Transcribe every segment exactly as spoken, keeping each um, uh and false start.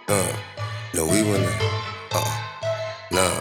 Uh, no, we will not. Uh, nah.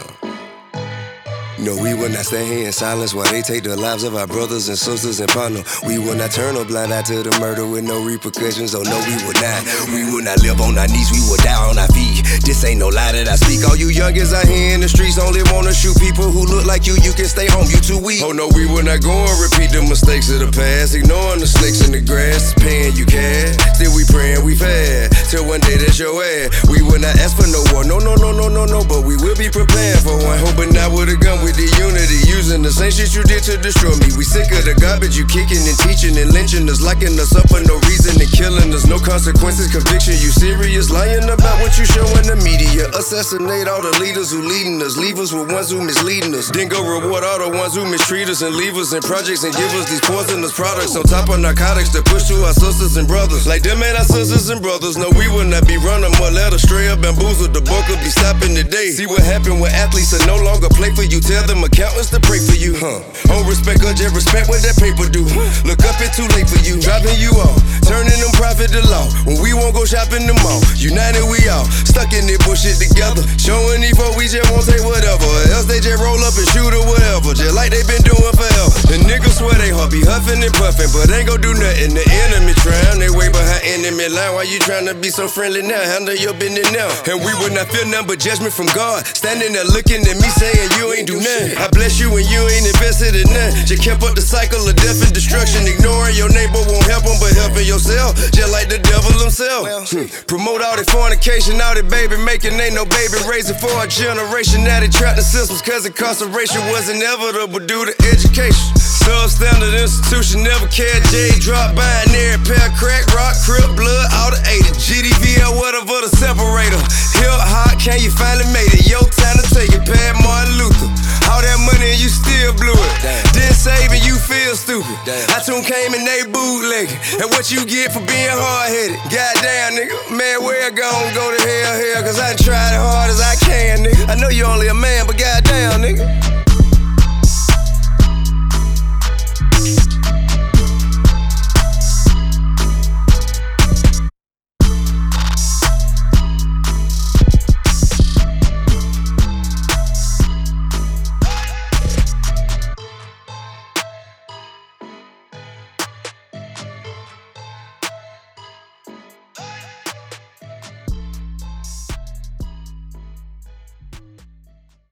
No, we will not stand here in silence while they take the lives of our brothers and sisters and partner. We will not turn a blind eye to the murder with no repercussions. Oh no, we will not. We will not live on our knees, we will die on our feet. This ain't no lie that I speak. All you youngins out here in the streets only wanna shoot people who look like you. You can stay home, you too weak. Oh no, we will not go and repeat the mistakes of the past. Ignoring the snakes in the grass, paying you cash. Still we praying, we fast till one day that's your ass. We will not ask for no war, no, no, no, no, no, no. But we will be prepared for one. Hoping not with a gun. With the unity, using the same shit you did to destroy me. We sick of the garbage you kicking and teaching and lynching us, locking us up for no reason and killing us. No consequences, conviction. You serious? Lying about what you show in the media. Assassinate all the leaders who leading us. Leave us with ones who misleading us. Then go reward all the ones who mistreat us and leave us in projects and give us these poisonous products on top of narcotics to push to our sisters and brothers. Like them ain't our sisters and brothers. No, we will not be running more. Let us stray up bamboozled. The bulk will be stopping today. See what happened when athletes are no longer play for you. Tell them accountants to pray for you. Huh. On respect or just respect what that paper do. Look up, it's too late for you. Dropping you off, turning them profit to law. When we won't go shopping them all. United we all, stuck in this bullshit together. Showing these folks we just won't take whatever. Else they just roll up and shoot or whatever. Just like they been doing forever. The niggas swear they heart be huffing and puffing, but ain't gon' do nothing. The enemy trying, they way behind enemy line. Why you trying to be so friendly now? Handle your business now. And we would not feel nothing but judgment from God. Standing there looking at me saying you ain't do nothing. I bless you and you ain't invested in nothing. Just kept up the cycle of death and destruction. Ignoring your neighbor won't help them, but helping yourself. Just like the devil himself. Hmm. Promote all that fornication, all that baby making. Ain't no baby raising for a generation. Now they trapped in systems cause incarceration was inevitable due to education. Substandard institution never cared. J drop binary, pair crack, rock, crib, blood, all the eighty. G D V L, whatever the separator. Hip hop, can you finally made it? Your time to take it, Pat Martin Luther. All that money and you still blew it. Then saving you feel stupid. I tune came and they bootlegging. And what you get for being hard-headed. Goddamn, nigga. Man, where I gon' go to hell, hell. Cause I done tried as hard as I can, nigga. I know you only a man, but goddamn, nigga.